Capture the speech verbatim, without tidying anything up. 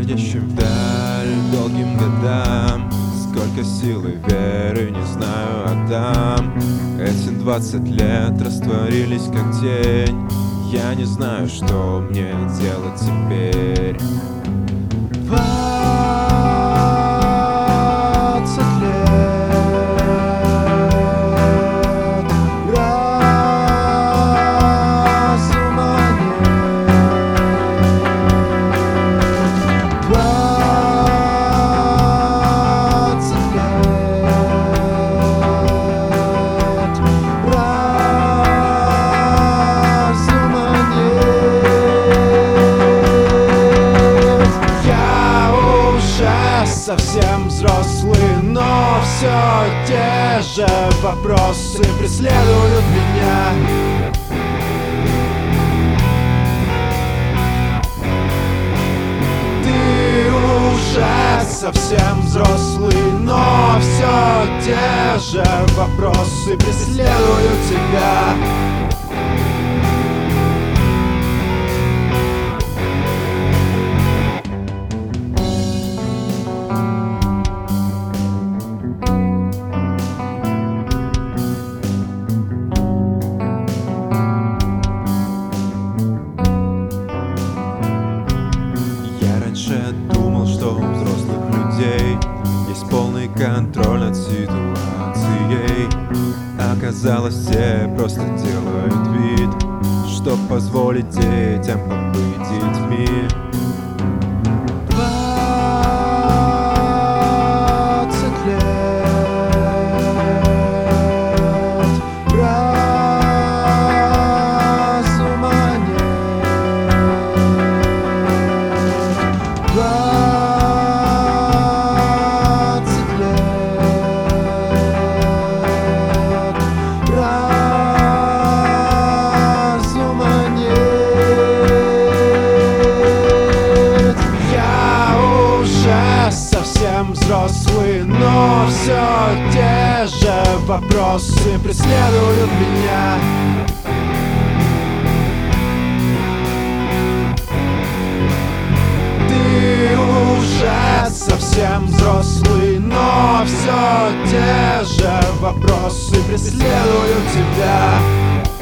уходящим вдаль долгим годам. Сколько сил и веры, не знаю, отдам. Эти двадцать лет растворились как тень. Я не знаю, что мне делать теперь. Двадцать лет разума нет. Двадцать лет разума нет. Я уже совсем взрослый, но все те же вопросы преследуют меня. Ты уже совсем взрослый, но все те же вопросы преследуют тебя. Думал, что у взрослых людей есть полный контроль над ситуацией. Оказалось, все просто делают вид, чтоб позволить детям побыть детьми. Двадцать лет разума нет. Двадцать лет разума нет. Я уже совсем взрослый, но все те же вопросы преследуют меня. Совсем взрослый, но все те же вопросы преследуют тебя.